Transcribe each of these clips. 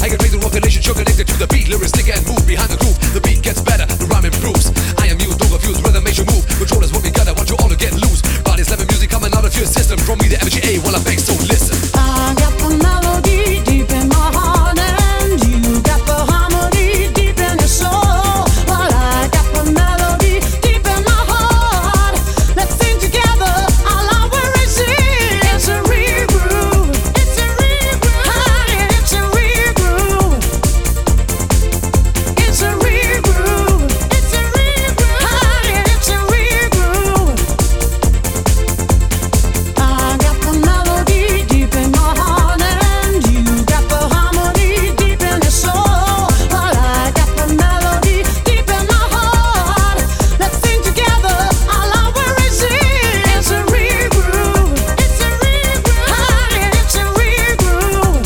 I get raised in rock nation, sure connected to the beat. Lyrics stick and move behind the groove. The beat gets better, the rhyme improves. I am you, don't confuse, rhythm makes you move. Control is what we got, I want you all to get loose. Body slamming music coming out of your system. From me the MGA while I bang, so listen. I got the melody deep in my heart, and you got the harmony deep in your soul. Well, I got the melody deep in my heart. Let's sing together. All I will receive. It's a real groove. It's a real groove. Honey, it's a real groove. It's a real groove. It's a real groove. Honey, it's a real groove. I got the melody deep in my heart, and you got the harmony deep in your soul. Well, I got the melody deep in my heart. Let's sing together. All I will receive. It's a real groove. It's a real groove. Honey, it's a real groove.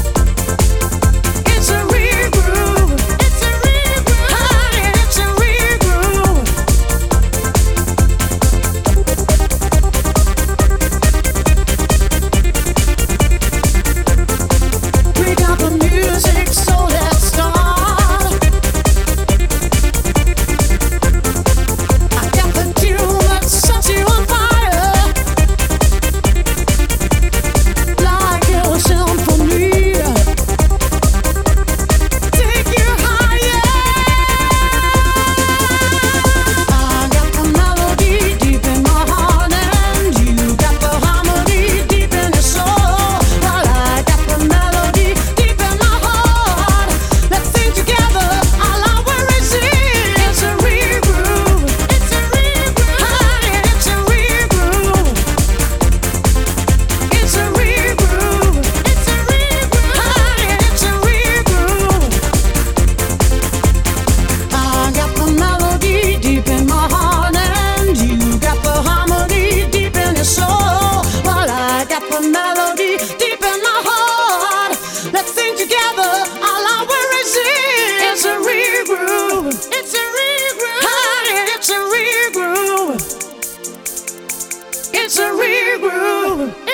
It's a real groove. It's a real groove. Honey, it's a real groove. We got the music, so let's start. I got the tune that sets you on fire, like a symphony. Take you higher. I got the melody deep in my heart, and you got the harmony deep in your soul. Well, I got the melody deep in my heart. Let's sing together. All I will receive. It's a real groove. It's a real groove. Honey, it's a real groove. It's a real groove. It's a real groove. Honey, it's a real groove. I got the melody deep in my heart, and you got the harmony deep in your soul. Well, I got the melody deep in my heart. Let's sing together. All I will receive. It's a real groove. It's a real groove. Honey, it's a real groove. It's a real groove.